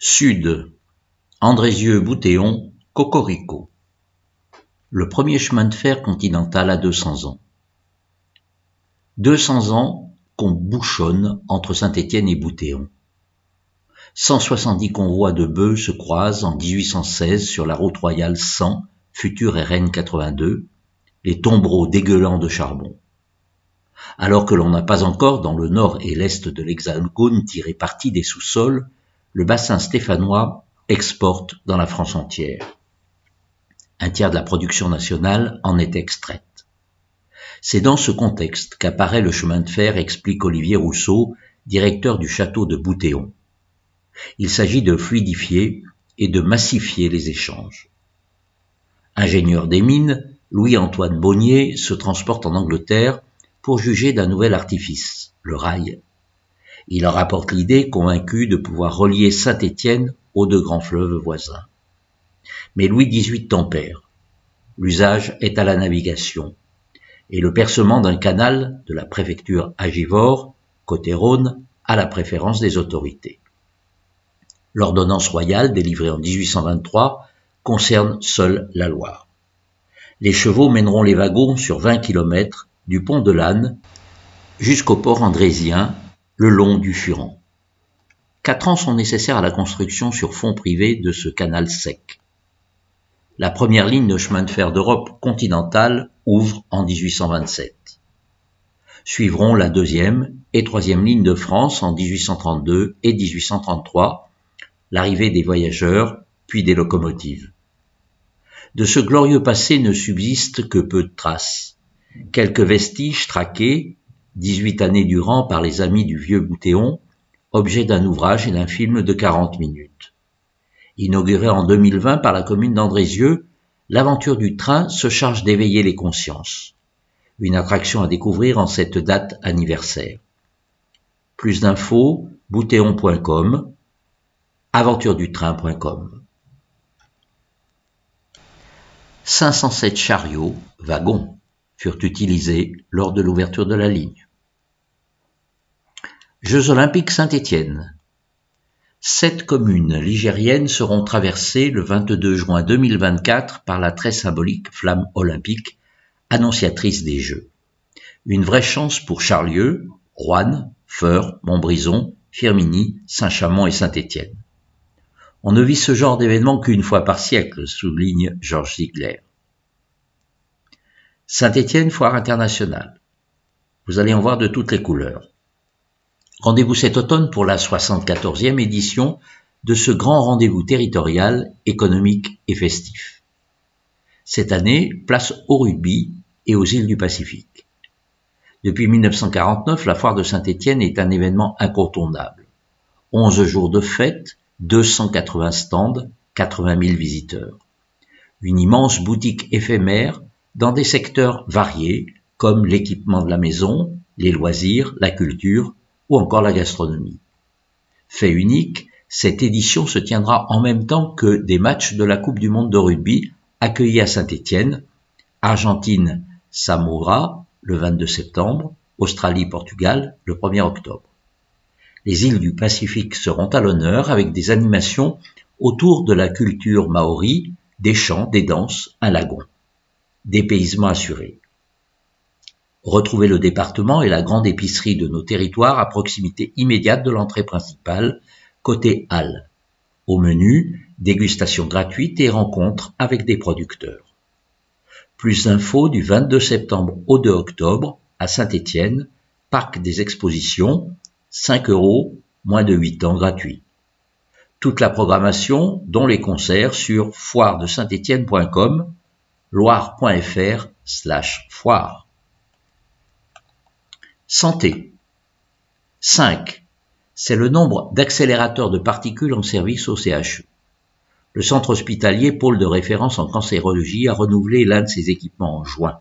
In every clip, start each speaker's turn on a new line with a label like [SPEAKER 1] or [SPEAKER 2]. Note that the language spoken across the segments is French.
[SPEAKER 1] Sud, Andrézieux-Bouthéon, Cocorico. Le premier chemin de fer continental a 200 ans. 200 ans qu'on bouchonne entre Saint-Étienne et Bouthéon. 170 convois de bœufs se croisent en 1816 sur la route royale 100, future RN 82, les tombereaux dégueulant de charbon. Alors que l'on n'a pas encore, dans le nord et l'est de l'Hexagone, tiré parti des sous-sols, le bassin stéphanois exporte dans la France entière. Un tiers de la production nationale en est extraite. C'est dans ce contexte qu'apparaît le chemin de fer, explique Olivier Rousseau, directeur du château de Bouthéon. Il s'agit de fluidifier et de massifier les échanges. Ingénieur des mines, Louis-Antoine Bonnier se transporte en Angleterre pour juger d'un nouvel artifice, le rail. Il en rapporte l'idée, convaincu de pouvoir relier Saint-Étienne aux deux grands fleuves voisins. Mais Louis XVIII tempère. L'usage est à la navigation, et le percement d'un canal de la préfecture à Givors, côté Rhône, a la préférence des autorités. L'ordonnance royale, délivrée en 1823, concerne seule la Loire. Les chevaux mèneront les wagons sur 20 km du pont de l'Âne jusqu'au port andrésien, le long du Furan. 4 ans sont nécessaires à la construction sur fonds privés de ce canal sec. La première ligne de chemin de fer d'Europe continentale ouvre en 1827. Suivront la deuxième et troisième ligne de France en 1832 et 1833, l'arrivée des voyageurs, puis des locomotives. De ce glorieux passé ne subsistent que peu de traces. Quelques vestiges traqués, 18 années durant par les amis du vieux Bouthéon, objet d'un ouvrage et d'un film de 40 minutes. Inauguré en 2020 par la commune d'Andrézieux, l'aventure du train se charge d'éveiller les consciences. Une attraction à découvrir en cette date anniversaire. Plus d'infos, bouthéon.com, aventuredutrain.com. 507 chariots, wagons, furent utilisés lors de l'ouverture de la ligne. Jeux olympiques Saint-Étienne. 7 communes ligériennes seront traversées le 22 juin 2024 par la très symbolique flamme olympique, annonciatrice des Jeux. Une vraie chance pour Charlieu, Roanne, Feurs, Montbrison, Firminy, Saint-Chamond et Saint-Étienne. On ne vit ce genre d'événement qu'une fois par siècle, souligne Georges Ziegler. Saint-Étienne, foire internationale. Vous allez en voir de toutes les couleurs. Rendez-vous cet automne pour la 74e édition de ce grand rendez-vous territorial, économique et festif. Cette année, place au rugby et aux îles du Pacifique. Depuis 1949, la foire de Saint-Étienne est un événement incontournable. 11 jours de fête, 280 stands, 80 000 visiteurs. Une immense boutique éphémère dans des secteurs variés comme l'équipement de la maison, les loisirs, la culture ou encore la gastronomie. Fait unique, cette édition se tiendra en même temps que des matchs de la Coupe du monde de rugby accueillis à Saint-Étienne, Argentine-Samoa le 22 septembre, Australie-Portugal le 1er octobre. Les îles du Pacifique seront à l'honneur avec des animations autour de la culture maori, des chants, des danses, un lagon. Dépaysement assuré. Retrouvez le département et la grande épicerie de nos territoires à proximité immédiate de l'entrée principale, côté Halles. Au menu, dégustation gratuite et rencontres avec des producteurs. Plus d'infos du 22 septembre au 2 octobre à Saint-Étienne, parc des expositions, 5 €, moins de 8 ans gratuit. Toute la programmation, dont les concerts, sur foiredesaintetienne.com, loire.fr/foire. Santé. 5. C'est le nombre d'accélérateurs de particules en service au CHU. Le centre hospitalier, pôle de référence en cancérologie, a renouvelé l'un de ses équipements en juin.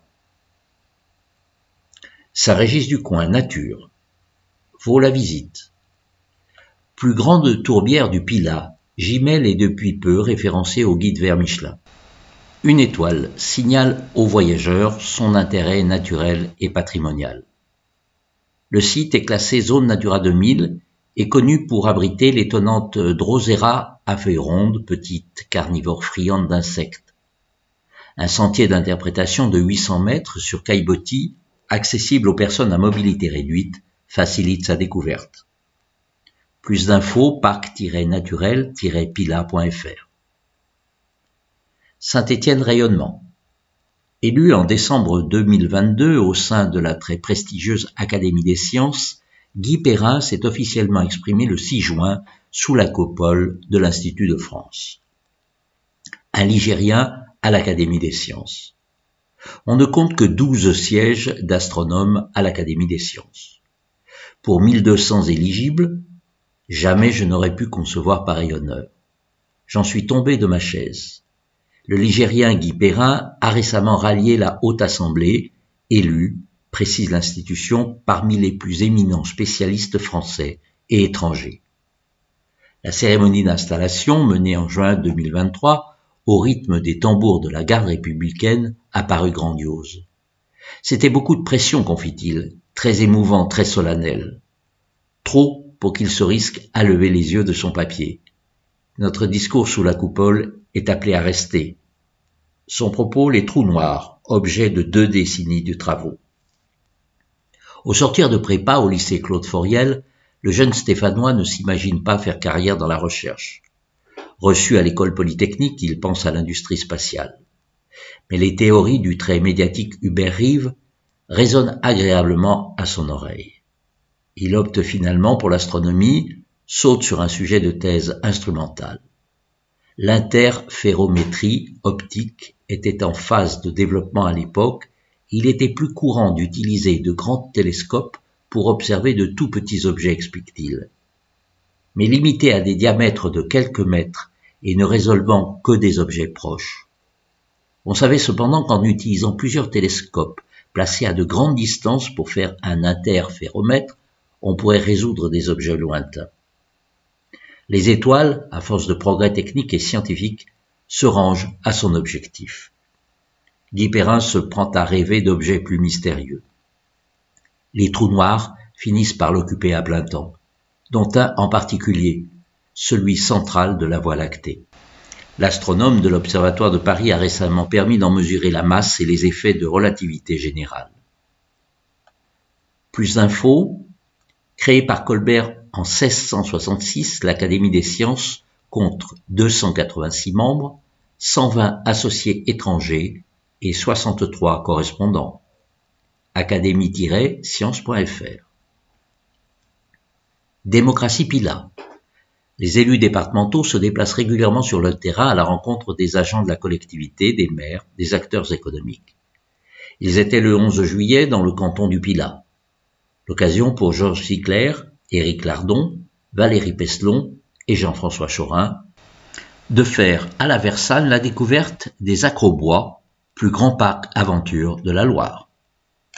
[SPEAKER 1] Saint-Régis-du-Coin, nature. Vaut la visite. Plus grande tourbière du Pilat, Gimel est depuis peu référencée au guide vert Michelin. Une étoile signale aux voyageurs son intérêt naturel et patrimonial. Le site est classé zone Natura 2000 et connu pour abriter l'étonnante Drosera à feuilles rondes, petite carnivore friande d'insectes. Un sentier d'interprétation de 800 mètres sur caillebotis, accessible aux personnes à mobilité réduite, facilite sa découverte. Plus d'infos, parc-naturel-pila.fr. Saint-Étienne rayonnement. Élu en décembre 2022 au sein de la très prestigieuse Académie des sciences, Guy Perrin s'est officiellement exprimé le 6 juin sous la coupole de l'Institut de France. Un Ligérien à l'Académie des sciences. On ne compte que 12 sièges d'astronomes à l'Académie des sciences. Pour 1200 éligibles, jamais je n'aurais pu concevoir pareil honneur. J'en suis tombé de ma chaise. Le Ligérien Guy Perrin a récemment rallié la Haute Assemblée, élu, précise l'institution, parmi les plus éminents spécialistes français et étrangers. La cérémonie d'installation, menée en juin 2023, au rythme des tambours de la garde républicaine, a paru grandiose. C'était beaucoup de pression, confie-t-il, très émouvant, très solennel. Trop pour qu'il se risque à lever les yeux de son papier. Notre discours sous la coupole est appelé à rester. Son propos, les trous noirs, objet de 2 décennies de travaux. Au sortir de prépa au lycée Claude Fauriel, le jeune Stéphanois ne s'imagine pas faire carrière dans la recherche. Reçu à l'école polytechnique, il pense à l'industrie spatiale. Mais les théories du très médiatique Hubert Reeves résonnent agréablement à son oreille. Il opte finalement pour l'astronomie, saute sur un sujet de thèse instrumental. L'interférométrie optique était en phase de développement à l'époque. Il était plus courant d'utiliser de grands télescopes pour observer de tout petits objets, explique-t-il. Mais limité à des diamètres de quelques mètres et ne résolvant que des objets proches. On savait cependant qu'en utilisant plusieurs télescopes placés à de grandes distances pour faire un interféromètre, on pourrait résoudre des objets lointains. Les étoiles, à force de progrès techniques et scientifiques, se rangent à son objectif. Guy Perrin se prend à rêver d'objets plus mystérieux. Les trous noirs finissent par l'occuper à plein temps, dont un en particulier, celui central de la Voie lactée. L'astronome de l'Observatoire de Paris a récemment permis d'en mesurer la masse et les effets de relativité générale. Plus d'infos. Créée par Colbert en 1666, l'Académie des sciences compte 286 membres, 120 associés étrangers et 63 correspondants. académie-science.fr. Démocratie Pila. Les élus départementaux se déplacent régulièrement sur le terrain à la rencontre des agents de la collectivité, des maires, des acteurs économiques. Ils étaient le 11 juillet dans le canton du Pilat. L'occasion pour Georges Siclair, Éric Lardon, Valérie Pestelon et Jean-François Chorin de faire à la Versailles la découverte des Acrobois, plus grand parc aventure de la Loire.